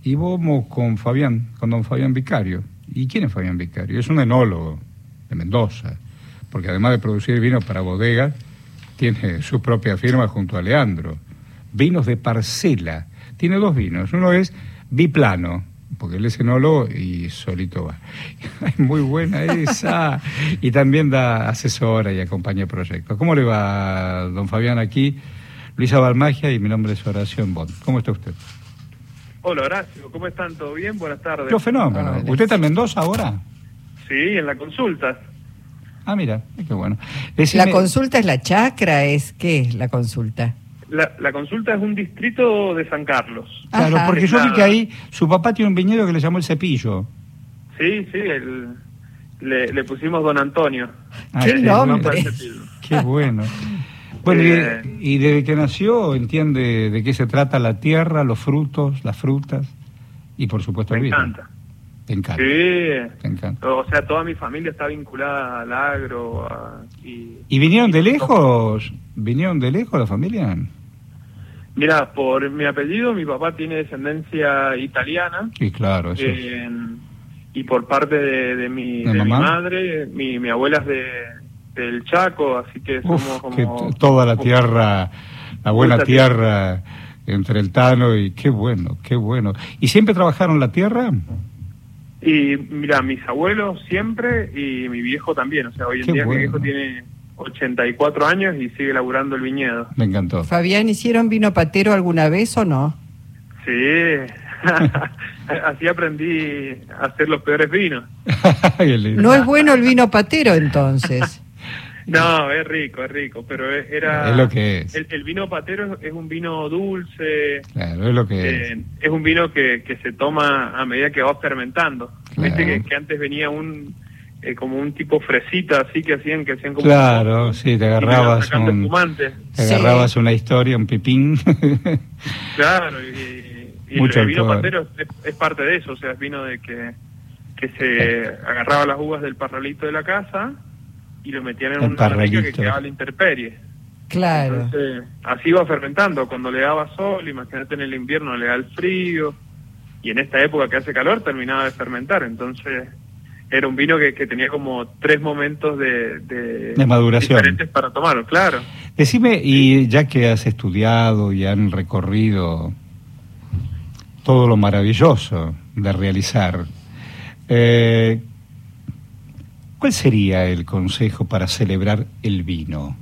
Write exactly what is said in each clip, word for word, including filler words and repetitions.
y vamos con Fabián, con don Fabián Vicario. ¿Y quién es Fabián Vicario? Es un enólogo de Mendoza, porque además de producir vinos para bodegas, tiene su propia firma junto a Leandro. Vinos de parcela. Tiene dos vinos. Uno es biplano, porque él es enólogo y solito va. Es muy buena esa. Y también da asesora y acompaña proyectos. ¿Cómo le va, don Fabián? Aquí, Luisa Balmagia, y mi nombre es Horacio Embón. ¿Cómo está usted? Hola, Horacio. ¿Cómo están? ¿Todo bien? Buenas tardes. Yo fenómeno. Buenas. ¿Usted está en Mendoza ahora? Sí, en la consulta. Ah, mira, qué bueno. Decime... ¿La consulta es la chacra? ¿Es qué es la consulta? La, la consulta es un distrito de San Carlos. Claro, Ajá. porque yo vi Nada. que ahí su papá tiene un viñedo que le llamó El Cepillo. Sí, sí, el, le, le pusimos Don Antonio. Ah, ¡Qué qué nombre! bueno. Qué bueno. Bueno, Eh. y, y desde que nació entiende de qué se trata la tierra, los frutos, las frutas y por supuesto Me el vino. encanta. Te encanta. Sí. Te encanta. O sea, toda mi familia está vinculada al agro. A, y, ¿Y vinieron de lejos? ¿Vinieron de lejos la familia? Mira, por mi apellido, mi papá tiene descendencia italiana. Sí, claro, eso es. Eh, y por parte de, de, mi, ¿De de mi mamá? madre, mi, mi abuela es de, del Chaco, así que somos Uf, como... que t- toda la como- tierra, la buena Mucha tierra entre el Tano y qué bueno, qué bueno. ¿Y siempre trabajaron la tierra? Y mira, mis abuelos siempre y mi viejo también, o sea, hoy en Qué día bueno. mi viejo tiene ochenta y cuatro años y sigue laburando el viñedo. Me encantó. Fabián, ¿hicieron vino patero alguna vez o no? Sí, así aprendí a hacer los peores vinos. Qué lindo. No es bueno el vino patero entonces. No, es rico, es rico, pero es- era... Es lo que es. El, el vino patero es un vino dulce, Claro, es lo que es. eh, es un vino que, que se toma a medida que va fermentando. Claro. Viste que, que antes venía un eh, como un tipo fresita así que hacían que hacían como Claro, un- sí, te y le iban agarrabas sacando un, espumante. te Sí. agarrabas una historia, un pipín. Claro, y, y Mucho el vino alcohol. patero es, es parte de eso, o sea, es vino de que, que se agarraba las uvas del parralito de la casa y lo metían en El una barrica que parralito. quedaba a la intemperie. Claro. Entonces, así va fermentando. Cuando le daba sol, imagínate en el invierno le da el frío, y en esta época que hace calor terminaba de fermentar. Entonces, era un vino que, que tenía como tres momentos de, de, De maduración. diferentes para tomarlo, claro. Decime, y ya que has estudiado y han recorrido todo lo maravilloso de realizar, eh, ¿cuál sería el consejo para celebrar el vino?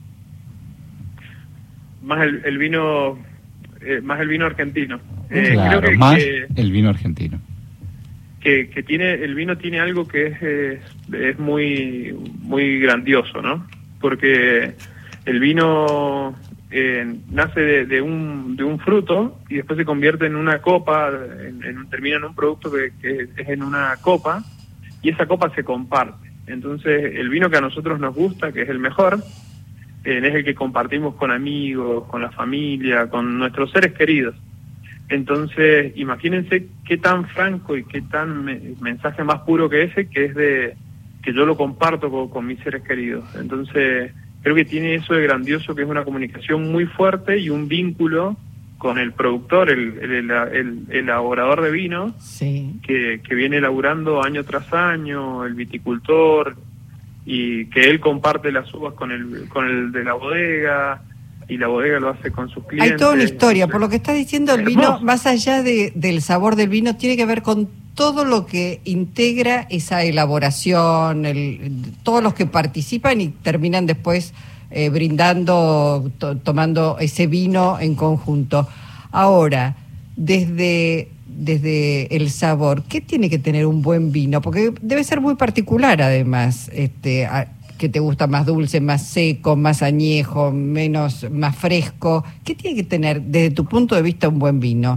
Más el, el vino, eh, más el vino argentino. Eh, Claro, creo que, más que, el vino argentino. que, que tiene el vino tiene algo que es es, es muy muy grandioso, ¿no? Porque el vino eh, nace de, de un de un fruto y después se convierte en una copa, en, en un- termina en un producto que, que es en una copa, y esa copa se comparte. Entonces el vino que a nosotros nos gusta, que es el mejor, eh, es el que compartimos con amigos, con la familia, con nuestros seres queridos. Entonces, imagínense qué tan franco y qué tan me- mensaje más puro que ese, que es de que yo lo comparto con, con mis seres queridos. Entonces, creo que tiene eso de grandioso, que es una comunicación muy fuerte y un vínculo con el productor, el, el, el, el- el elaborador de vino, Sí. que, que viene elaborando año tras año, el viticultor, y que él comparte las uvas con el, con el de la bodega, y la bodega lo hace con sus clientes. Hay toda una historia. Por lo que está diciendo, el vino, Hermoso. más allá de, del sabor del vino, tiene que ver con todo lo que integra esa elaboración, el, todos los que participan y terminan después eh, brindando, to- tomando ese vino en conjunto. Ahora, desde, desde el sabor, ¿qué tiene que tener un buen vino? Porque debe ser muy particular, además, este, a- que te gusta más dulce, más seco, más añejo, menos, más fresco. ¿Qué tiene que tener, desde tu punto de vista, un buen vino?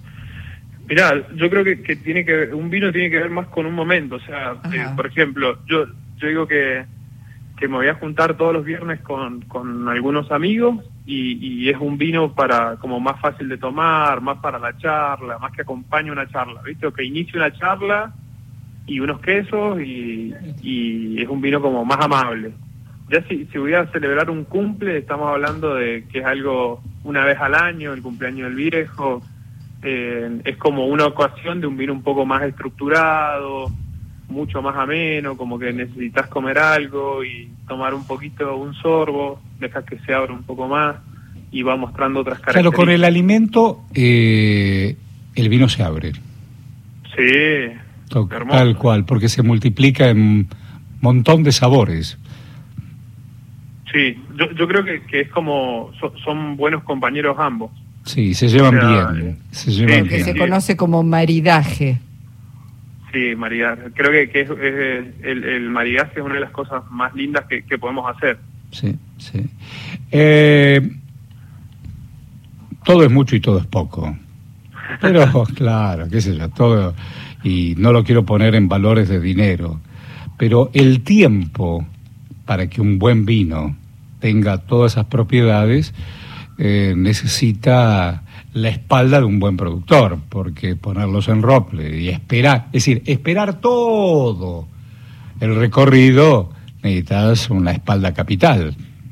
Mirá, yo creo que, que tiene que ver- un vino tiene que ver más con un momento. O sea, Ajá. eh, por ejemplo, yo yo digo que, que me voy a juntar todos los viernes con, con algunos amigos y, y es un vino para como más fácil de tomar, más para la charla, más que acompañe una charla, ¿viste? O que inicie una charla y unos quesos y, y es un vino como más amable. Ya si, si voy a celebrar un cumple, estamos hablando de que es algo una vez al año, el cumpleaños del viejo, eh, es como una ocasión de un vino un poco más estructurado, mucho más ameno, como que necesitas comer algo y tomar un poquito, un sorbo, dejas que se abra un poco más y va mostrando otras características. Claro, con el alimento eh, el vino se abre. Sí, To- hermoso. Tal cual, porque se multiplica en un montón de sabores. Sí, yo, yo creo que, que es como, so, son buenos compañeros ambos. Sí, se llevan O sea, bien. Se sí, llevan Lo que bien. se sí. conoce como maridaje. Sí, maridaje. Creo que, que es, es el, el maridaje es una de las cosas más lindas que, que podemos hacer. Sí, sí. Eh, todo es mucho y todo es poco. Pero, claro, qué sé yo, todo... Y no lo quiero poner en valores de dinero, pero el tiempo para que un buen vino tenga todas esas propiedades eh, necesita la espalda de un buen productor, porque ponerlos en roble y esperar, es decir, esperar todo el recorrido, necesitas una espalda capital.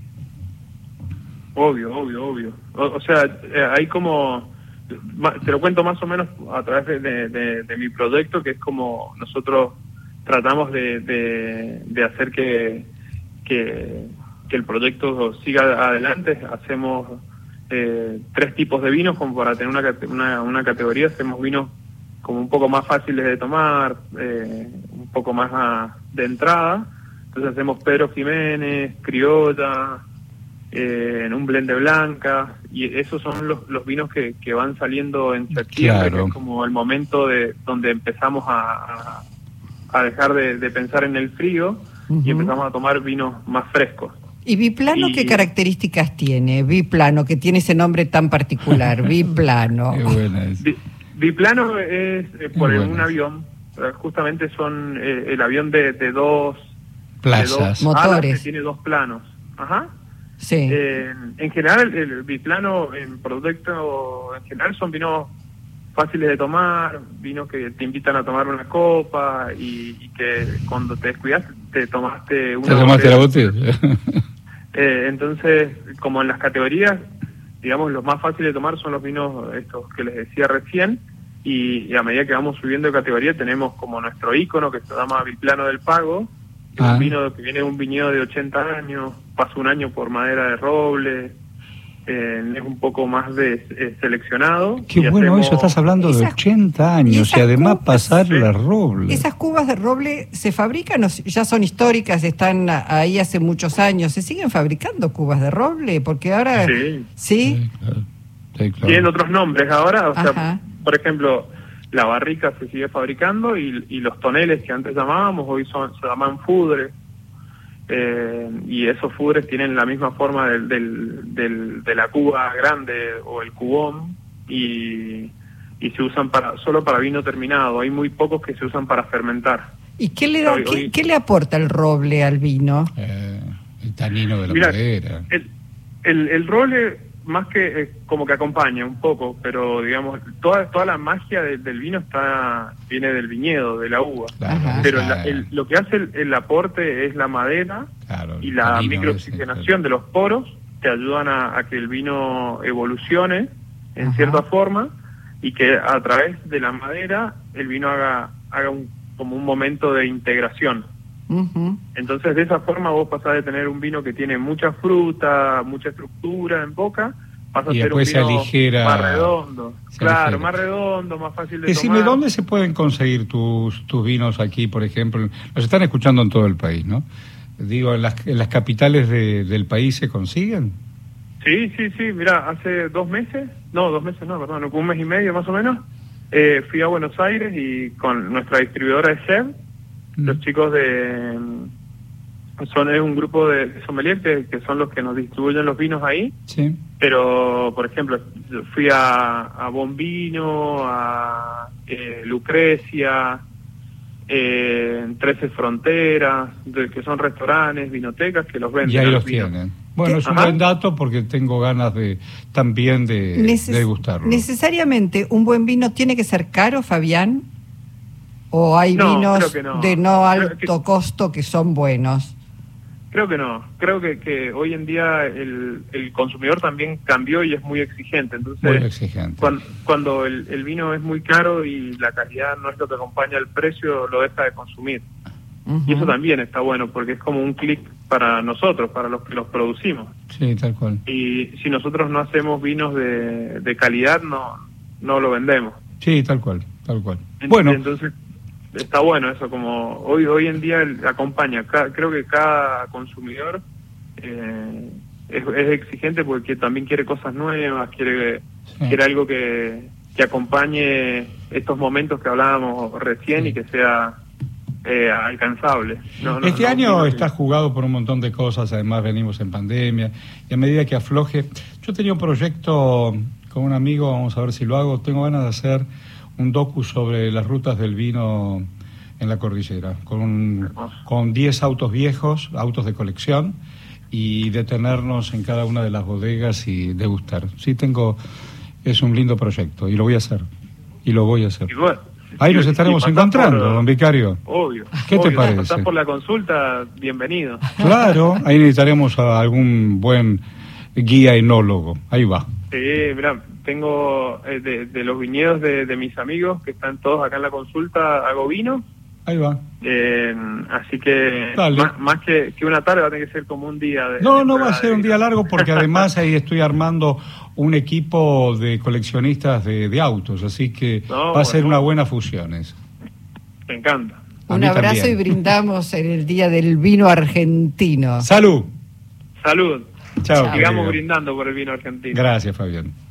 Obvio, obvio, obvio. O, o sea, eh, hay como... ma- Te lo cuento más o menos a través de, de, de- de mi proyecto, que es como nosotros tratamos de, de, de hacer que, que, que el proyecto siga adelante. Hacemos eh, tres tipos de vinos como para tener una, cate- una, una categoría. Hacemos vinos como un poco más fáciles de tomar, eh, un poco más a- de entrada. Entonces hacemos Pedro Jiménez, Criolla, eh, en un blend de blanca, y esos son los, los vinos que, que van saliendo en septiembre, Claro. que es como el momento de donde empezamos a, a, a dejar de, de pensar en el frío. Ujú. Y empezamos a tomar vinos más frescos. ¿Y biplano Y- qué características tiene? Biplano, que tiene ese nombre tan particular, biplano. Qué buena es. Bi- Biplano es eh, por Muy un buenas. avión, eh, justamente son eh, el avión de, de dos Plazas. de dos alas Motores. que tiene dos planos. Ajá. Sí. Eh, en general, el biplano en producto, en general son vinos fáciles de tomar, vinos que te invitan a tomar una copa y, y que cuando te descuidas te tomaste una ¿Te tomaste la botella? Eh, entonces, como en las categorías, digamos, los más fáciles de tomar son los vinos estos que les decía recién, y, y a medida que vamos subiendo de categoría tenemos como nuestro ícono que se llama Biplano del Pago, que es Ah. un vino que viene de un viñedo de ochenta años, pasa un año por madera de roble, eh, es un poco más de, eh, seleccionado. Qué y bueno hacemos- eso, estás hablando de Esas- ochenta años y y, esas además copas, pasar sí. la roble. ¿Esas cubas de roble se fabrican o ya son históricas, están a- ahí hace muchos años? ¿Se siguen fabricando cubas de roble? Porque ahora... Sí. ¿Sí? Sí, claro. Sí, claro. Tienen otros nombres ahora, o Ajá. sea, por ejemplo, la barrica se sigue fabricando y, y los toneles que antes llamábamos hoy son se llaman fudres, eh, y esos fudres tienen la misma forma del, del, del- de la cuba grande o el cubón y, y se usan para solo para vino terminado. Hay muy pocos que se usan para fermentar. ¿Y qué le, da, Hoy- qué, hoy- qué le aporta el roble al vino? Eh, el tanino de la Mira, madera. El, el, el roble más que eh, como que acompaña un poco, pero digamos toda toda la magia de- del vino está viene del viñedo, de la uva. Claro, Ajá. Pero esa- la- el- lo que hace el, el aporte es la madera claro, y el la tanino microoxigenación de los poros que ayudan a, a que el vino evolucione en Ajá. cierta forma y que a través de la madera el vino haga haga un, como un momento de integración. Ujú. Entonces, de esa forma vos pasás de tener un vino que tiene mucha fruta, mucha estructura en boca, pasa Y a ser un después se vino aligera- más redondo. se Claro, aligera. más redondo, más fácil de Decime, tomar. ¿dónde se pueden conseguir tus, tus vinos aquí, por ejemplo? Los están escuchando en todo el país, ¿no? Digo, ¿en las, en las capitales de- del país se consiguen? Sí, sí, sí. Mira, hace dos meses, no, dos meses no, perdón, un mes y medio más o menos, eh, fui a Buenos Aires y con nuestra distribuidora de Seb, Mm. los chicos de... son es un grupo de sommeliers que, que son los que nos distribuyen los vinos ahí. Sí. Pero, por ejemplo, yo fui a, a Bombino, a eh, Lucrecia, eh, trece Fronteras, de- que son restaurantes, vinotecas que los venden. Y ahí a los vinos. tienen. Bueno, es un Ajá. buen dato porque tengo ganas de también de, Neces- de degustarlo. ¿Necesariamente un buen vino tiene que ser caro, Fabián? ¿O hay No, vinos creo que no. de no Creo alto que- costo que son buenos? Creo que no. Creo que, que hoy en día el, el consumidor también cambió y es muy exigente. Entonces, muy exigente. Cuando, cuando el, el vino es muy caro y la calidad no es lo que acompaña el precio, lo deja de consumir. Uh-huh. Y eso también está bueno, porque es como un clic para nosotros, para los que los producimos. Sí, tal cual. Y si nosotros no hacemos vinos de, de calidad, no no lo vendemos. Sí, tal cual, tal cual. Entonces, bueno, entonces está bueno eso, como hoy hoy en día acompaña, cada, creo que cada consumidor eh, es, es exigente porque también quiere cosas nuevas, quiere sí. quiere algo que, que acompañe estos momentos que hablábamos recién sí. y que sea eh, alcanzable. No, no, este no, año no, está jugado por un montón de cosas, además venimos en pandemia, y a medida que afloje, yo tenía un proyecto con un amigo, vamos a ver si lo hago, tengo ganas de hacer un docu sobre las rutas del vino en la cordillera, con con diez autos viejos, autos de colección, y detenernos en cada una de las bodegas y degustar. Sí, tengo, es un lindo proyecto, y lo voy a hacer, y lo voy a hacer. Igual. Ahí nos estaremos encontrando, por, don Vicario. Obvio. ¿Qué obvio, te parece? Si pasás por la consulta, bienvenido. Claro, ahí necesitaremos a algún buen guía enólogo. Ahí va. Sí, mirá, tengo eh, de, de los viñedos de, de mis amigos que están todos acá en la consulta, hago vino. Ahí va. Eh, así que más, más que, que una tarde va a tener que ser como un día. De, no, de no va a ser un día largo porque además ahí estoy armando un equipo de coleccionistas de, de autos, así que no, va a bueno, ser una buena fusión eso. Me encanta. Un abrazo también. Y brindamos en el Día del Vino Argentino. ¡Salud! ¡Salud! Chao. Sigamos brindando por el vino argentino. Gracias, Fabián.